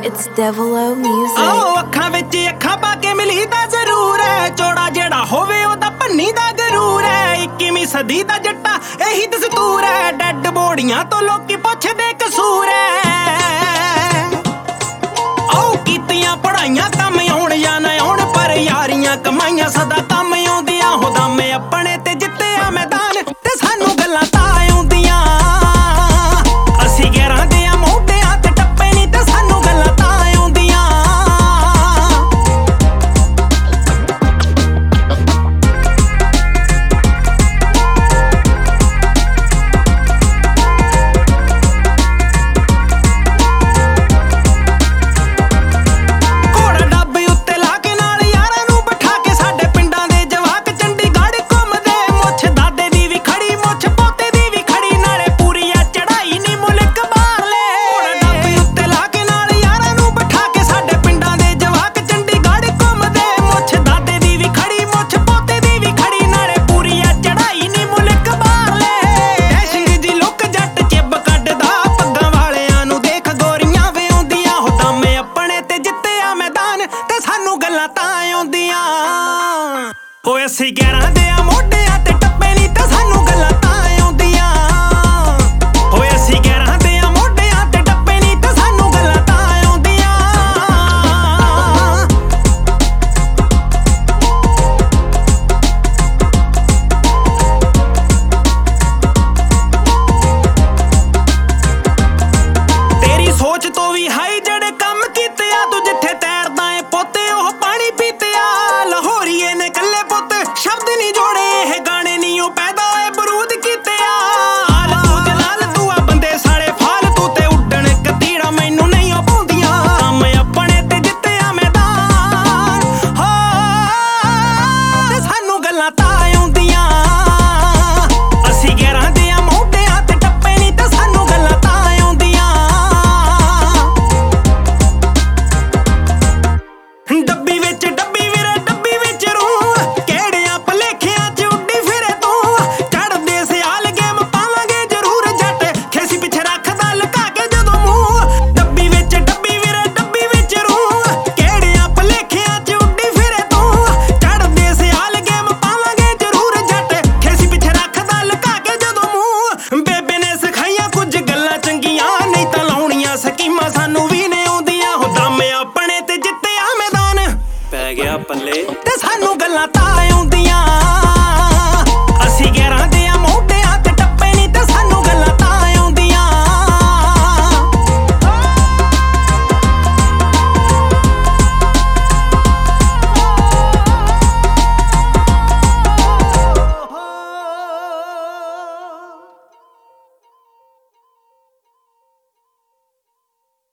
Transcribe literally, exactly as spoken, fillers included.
It's Devil O Music. ਆਓ ਅੱਖਾਂ ਵਿੱਚ ਅੱਖਾਂ ਪਾ ਕੇ ਮਿਲੀ ਤਾਂ ਜ਼ਰੂਰ ਹੈ, ਚੋੜਾ ਜਿਹੜਾ ਹੋਵੇ ਉਹਦਾ ਭੰਨੀ ਦਾ ਗਰੂਰ ਹੈ। ਇੱਕੀਵੀਂ ਸਦੀ ਦਾ ਜੱਟਾ ਇਹੀ ਦਸਤੂਰ ਹੈ, ਡੈਡ ਬੋਡੀਆਂ ਤੋਂ ਲੋਕੀ ਪੁੱਛਦੇ ਕਸੂਰ ਹੈ। ਆਓ ਕੀਤੀਆਂ ਪੜਾਈਆਂ ਕੰਮ ਆਉਣ ਜਾਂ ਨਾ ਆਉਣ, ਪਰ ਯਾਰੀਆਂ ਕਮਾਈਆਂ ਸਦਾ ਕੰਮ ਆਉਂਦੀਆਂ। ਹੋ ਦਮ ਆਪਣੇ ਤੇ ਜਿੱਤਿਆ ਮੈਦਾਨ ਤੇ ਸਾਨੂੰ ਗੱਲਾਂ ਤਾਂ ਆਉਂਦੀਆਂ। ਅਸੀਂ ਗਿਆਰਾਂ ਦੇ ਆ ਮੋਢਿਆਂ ਤੇ ਟੱਪੇ ਨਹੀਂ ਤੇ ਸਾਨੂੰ ਗੱਲਾਂ ਤਾਂ ਆਉਂਦੀਆਂ। ਘੋੜਾ ਡੱਬੇ ਉੱਤੇ ਲਾ ਕੇ ਨਾਲ ਯਾਰਾਂ ਨੂੰ ਬਿਠਾ ਕੇ ਸਾਡੇ ਪਿੰਡਾਂ ਦੇ ਜਵਾਕ ਚੰਡੀਗੜ੍ਹ ਘੁੰਮਦੇ। ਮੁੱਛ ਦਾਦੇ ਦੀ ਵੀ ਖੜੀ, ਮੁੱਛ ਪੋਤੇ ਦੀ ਵੀ ਖੜੀ, ਨਾਲੇ ਪੂਰੀ ਆ ਚੜਾਈ ਨੀ ਮੁਲਕ ਬਾਹਰਲੇ। ਘੋੜਾ ਡੱਬੇ ਉੱਤੇ ਲਾ ਕੇ ਨਾਲ ਯਾਰਾਂ ਨੂੰ ਬਿਠਾ ਕੇ ਸਾਡੇ ਪਿੰਡਾਂ ਦੇ ਜਵਾਕ ਚੰਡੀਗੜ੍ਹ ਘੁੰਮਦੇ। ਮੁੱਛ ਦਾਦੇ ਦੀ ਵੀ ਖੜੀ, ਮੁੱਛ ਪੋਤੇ ਦੀ ਵੀ ਖੜੀ, ਨਾਲੇ ਪੂਰੀ ਆ ਚੜਾਈ ਨੀ ਮੁਲਕ ਬਾਹਰਲੇ। ਡੈਸ਼ਿੰਗ ਦੀ ਲੁੱਕ ਜੱਟ ਚਿੱਬ ਕੱਢਦਾ, ਪੱਗਾਂ ਵਾਲਿਆਂ ਨੂੰ ਦੇਖ ਗੋਰੀਆਂ ਵਿਆਉਂਦੀਆਂ। ਹੋ ਦਮ ਆਪਣੇ ਤੇ ਜਿੱਤਿਆ ਮੈਦਾਨ ਤੇ ਸਾਨੂੰ ਗੱਲਾਂ ਤਾਂ ਆਉਂਦੀਆਂ। ਓਏ ਅਸੀਂ ਗਿਆਰਾਂ ਦੇ ਆ ਮੋਢੇ